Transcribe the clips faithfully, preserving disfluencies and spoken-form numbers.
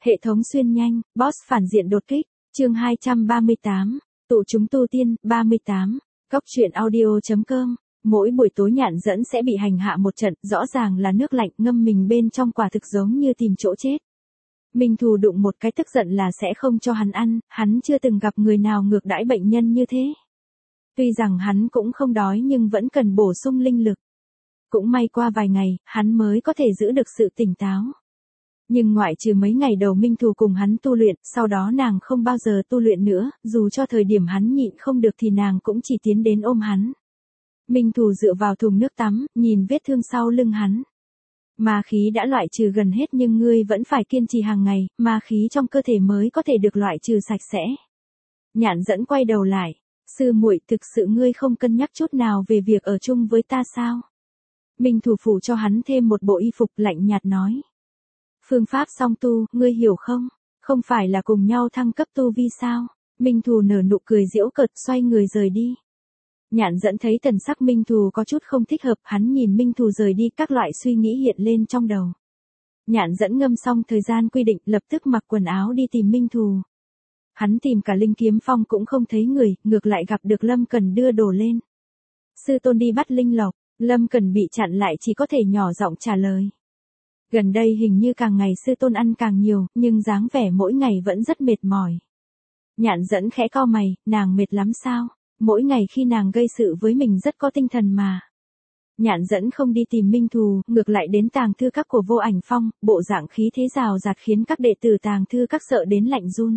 Hệ thống xuyên nhanh, boss phản diện đột kích, chương hai trăm ba mươi tám, tụ chúng tu tiên, ba mươi tám, Cóc truyện audio.com, mỗi buổi tối Nhạn Dẫn sẽ bị hành hạ một trận, rõ ràng là nước lạnh ngâm mình bên trong quả thực giống như tìm chỗ chết. Minh Thù đụng một cái tức giận là sẽ không cho hắn ăn, hắn chưa từng gặp người nào ngược đãi bệnh nhân như thế. Tuy rằng hắn cũng không đói nhưng vẫn cần bổ sung linh lực. Cũng may qua vài ngày, hắn mới có thể giữ được sự tỉnh táo. Nhưng ngoại trừ mấy ngày đầu Minh Thù cùng hắn tu luyện, sau đó nàng không bao giờ tu luyện nữa, dù cho thời điểm hắn nhịn không được thì nàng cũng chỉ tiến đến ôm hắn. Minh Thù dựa vào thùng nước tắm, nhìn vết thương sau lưng hắn. Ma khí đã loại trừ gần hết nhưng ngươi vẫn phải kiên trì hàng ngày, ma khí trong cơ thể mới có thể được loại trừ sạch sẽ. Nhạn Dẫn quay đầu lại, sư muội, thực sự ngươi không cân nhắc chút nào về việc ở chung với ta sao? Minh Thù phủ cho hắn thêm một bộ y phục, lạnh nhạt nói. Phương pháp song tu, ngươi hiểu không? Không phải là cùng nhau thăng cấp tu vi sao? Minh Thù nở nụ cười giễu cợt, xoay người rời đi. Nhạn Dẫn thấy thần sắc Minh Thù có chút không thích hợp, hắn nhìn Minh Thù rời đi, các loại suy nghĩ hiện lên trong đầu. Nhạn Dẫn ngâm xong thời gian quy định, lập tức mặc quần áo đi tìm Minh Thù. Hắn tìm cả Linh Kiếm Phong cũng không thấy người, ngược lại gặp được Lâm Cần đưa đồ lên. Sư tôn đi bắt Linh Lộc, Lâm Cần bị chặn lại chỉ có thể nhỏ giọng trả lời. Gần đây hình như càng ngày sư tôn ăn càng nhiều, nhưng dáng vẻ mỗi ngày vẫn rất mệt mỏi. Nhạn Dẫn khẽ cau mày, nàng mệt lắm sao? Mỗi ngày khi nàng gây sự với mình rất có tinh thần mà. Nhạn Dẫn không đi tìm Minh Thù, ngược lại đến tàng thư các của Vô Ảnh Phong, bộ dạng khí thế rào rạt khiến các đệ tử tàng thư các sợ đến lạnh run.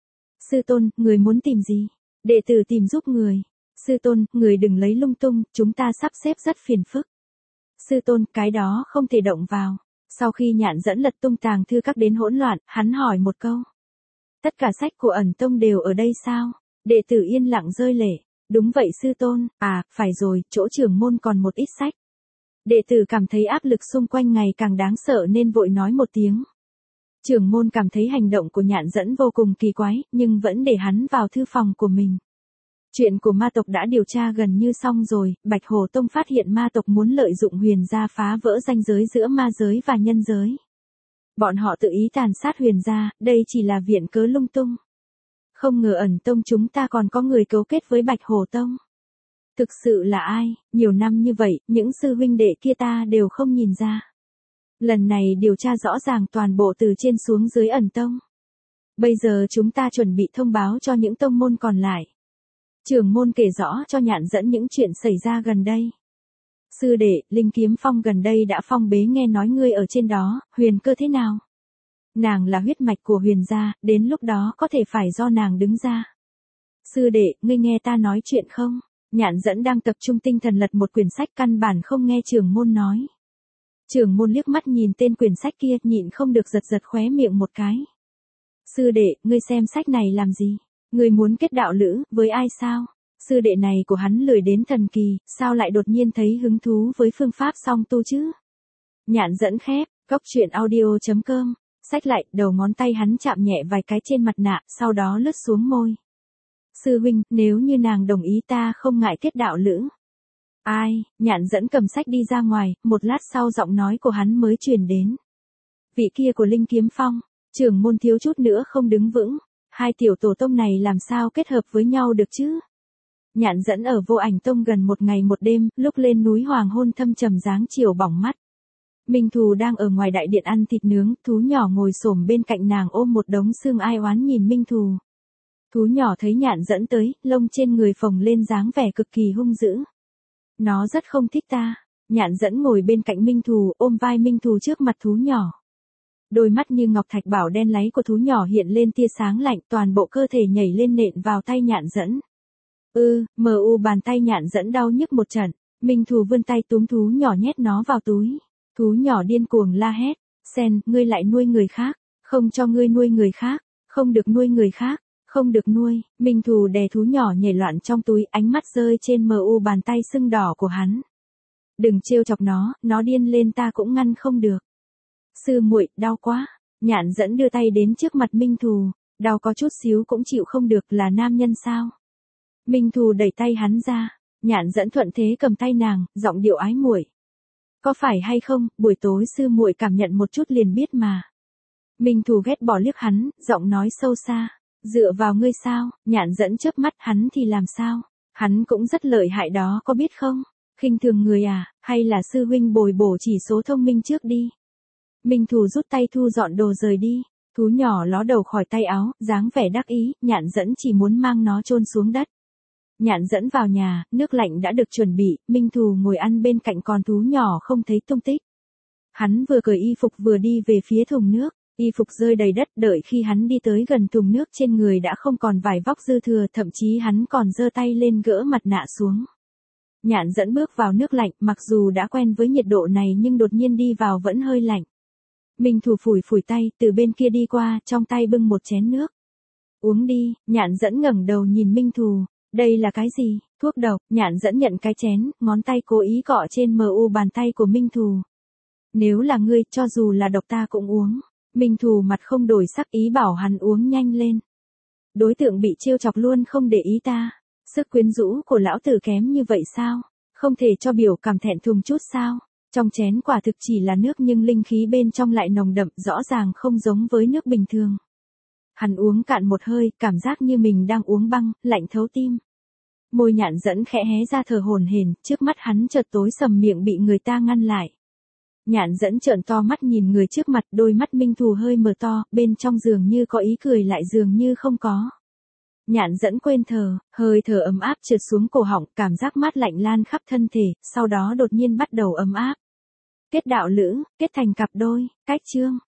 Sư tôn, người muốn tìm gì? Đệ tử tìm giúp người. Sư tôn, người đừng lấy lung tung, chúng ta sắp xếp rất phiền phức. Sư tôn, cái đó không thể động vào. Sau khi Nhạn Dẫn lật tung tàng thư các đến hỗn loạn, hắn hỏi một câu. Tất cả sách của ẩn tông đều ở đây sao? Đệ tử yên lặng rơi lệ. Đúng vậy sư tôn, à, phải rồi, chỗ trưởng môn còn một ít sách. Đệ tử cảm thấy áp lực xung quanh ngày càng đáng sợ nên vội nói một tiếng. Trưởng môn cảm thấy hành động của Nhạn Dẫn vô cùng kỳ quái, nhưng vẫn để hắn vào thư phòng của mình. Chuyện của ma tộc đã điều tra gần như xong rồi, Bạch Hồ Tông phát hiện ma tộc muốn lợi dụng Huyền gia phá vỡ ranh giới giữa ma giới và nhân giới. Bọn họ tự ý tàn sát Huyền gia, đây chỉ là viện cớ lung tung. Không ngờ ẩn tông chúng ta còn có người cấu kết với Bạch Hồ Tông. Thực sự là ai, nhiều năm như vậy, những sư huynh đệ kia ta đều không nhìn ra. Lần này điều tra rõ ràng toàn bộ từ trên xuống dưới ẩn tông. Bây giờ chúng ta chuẩn bị thông báo cho những tông môn còn lại. Trưởng môn kể rõ cho Nhạn Dẫn những chuyện xảy ra gần đây. Sư đệ, Linh Kiếm Phong gần đây đã phong bế, nghe nói ngươi ở trên đó, Huyền Cơ thế nào? Nàng là huyết mạch của Huyền gia, đến lúc đó có thể phải do nàng đứng ra. Sư đệ, ngươi nghe ta nói chuyện không? Nhạn Dẫn đang tập trung tinh thần lật một quyển sách, căn bản không nghe trưởng môn nói. Trưởng môn liếc mắt nhìn tên quyển sách kia, nhịn không được giật giật khóe miệng một cái. Sư đệ, ngươi xem sách này làm gì? Ngươi muốn kết đạo lữ, với ai sao? Sư đệ này của hắn lười đến thần kỳ, sao lại đột nhiên thấy hứng thú với phương pháp song tu chứ? Nhạn Dẫn khép, Cóc truyện audio.com, xách lại, đầu ngón tay hắn chạm nhẹ vài cái trên mặt nạ, sau đó lướt xuống môi. Sư huynh, nếu như nàng đồng ý ta không ngại kết đạo lữ. Ai? Nhạn Dẫn cầm sách đi ra ngoài, một lát sau giọng nói của hắn mới truyền đến. Vị kia của Linh Kiếm Phong, trưởng môn thiếu chút nữa không đứng vững. Hai tiểu tổ tông này làm sao kết hợp với nhau được chứ? Nhạn Dẫn ở Vô Ảnh Tông gần một ngày một đêm, lúc lên núi hoàng hôn thâm trầm dáng chiều bỏng mắt. Minh Thù đang ở ngoài đại điện ăn thịt nướng, thú nhỏ ngồi xổm bên cạnh nàng ôm một đống xương ai oán nhìn Minh Thù. Thú nhỏ thấy Nhạn Dẫn tới, lông trên người phồng lên dáng vẻ cực kỳ hung dữ. Nó rất không thích ta. Nhạn Dẫn ngồi bên cạnh Minh Thù, ôm vai Minh Thù trước mặt thú nhỏ. Đôi mắt như ngọc thạch bảo đen láy của thú nhỏ hiện lên tia sáng lạnh, toàn bộ cơ thể nhảy lên nện vào tay Nhạn Dẫn. Ư, mờ u bàn tay Nhạn Dẫn đau nhức một trận, Minh Thù vươn tay túm thú nhỏ nhét nó vào túi. Thú nhỏ điên cuồng la hét, Sen, ngươi lại nuôi người khác, không cho ngươi nuôi người khác, không được nuôi người khác, không được nuôi. Minh Thù đè thú nhỏ nhảy loạn trong túi, ánh mắt rơi trên mờ u bàn tay sưng đỏ của hắn. Đừng trêu chọc nó, nó điên lên ta cũng ngăn không được. Sư muội, đau quá. Nhạn Dẫn đưa tay đến trước mặt Minh Thù, đau có chút xíu cũng chịu không được, là nam nhân sao? Minh Thù đẩy tay hắn ra, Nhạn Dẫn thuận thế cầm tay nàng, giọng điệu ái muội. Có phải hay không, buổi tối sư muội cảm nhận một chút liền biết mà. Minh Thù ghét bỏ liếc hắn, giọng nói sâu xa. Dựa vào ngươi sao, Nhạn Dẫn chớp mắt, hắn thì làm sao? Hắn cũng rất lợi hại đó có biết không? Khinh thường người à, hay là sư huynh bồi bổ chỉ số thông minh trước đi. Minh Thù rút tay thu dọn đồ rời đi. Thú nhỏ ló đầu khỏi tay áo, dáng vẻ đắc ý, Nhạn Dẫn chỉ muốn mang nó chôn xuống đất. Nhạn Dẫn vào nhà, nước lạnh đã được chuẩn bị, Minh Thù ngồi ăn bên cạnh con thú nhỏ không thấy tung tích. Hắn vừa cởi y phục vừa đi về phía thùng nước, y phục rơi đầy đất, đợi khi hắn đi tới gần thùng nước trên người đã không còn vải vóc dư thừa, thậm chí hắn còn giơ tay lên gỡ mặt nạ xuống. Nhạn Dẫn bước vào nước lạnh, mặc dù đã quen với nhiệt độ này nhưng đột nhiên đi vào vẫn hơi lạnh. Minh Thù phủi phủi tay, từ bên kia đi qua, trong tay bưng một chén nước. Uống đi, Nhạn Dẫn ngẩng đầu nhìn Minh Thù. Đây là cái gì? Thuốc độc. Nhạn Dẫn nhận cái chén, ngón tay cố ý cọ trên mờ u bàn tay của Minh Thù. Nếu là ngươi, cho dù là độc ta cũng uống. Minh Thù mặt không đổi sắc, ý bảo hắn uống nhanh lên. Đối tượng bị trêu chọc luôn không để ý ta. Sức quyến rũ của lão tử kém như vậy sao? Không thể cho biểu cảm thẹn thùng chút sao? Trong chén quả thực chỉ là nước nhưng linh khí bên trong lại nồng đậm, rõ ràng không giống với nước bình thường. Hắn uống cạn một hơi, cảm giác như mình đang uống băng, lạnh thấu tim. Môi Nhạn Dẫn khẽ hé ra thở hổn hển, trước mắt hắn chợt tối sầm, miệng bị người ta ngăn lại. Nhạn Dẫn trợn to mắt nhìn người trước mặt, đôi mắt Minh Thù hơi mở to, bên trong dường như có ý cười lại dường như không có. Nhạn Dẫn quên thở, hơi thở ấm áp trượt xuống cổ họng, cảm giác mát lạnh lan khắp thân thể, sau đó đột nhiên bắt đầu ấm áp. Kết đạo lữ, kết thành cặp đôi, cách chương.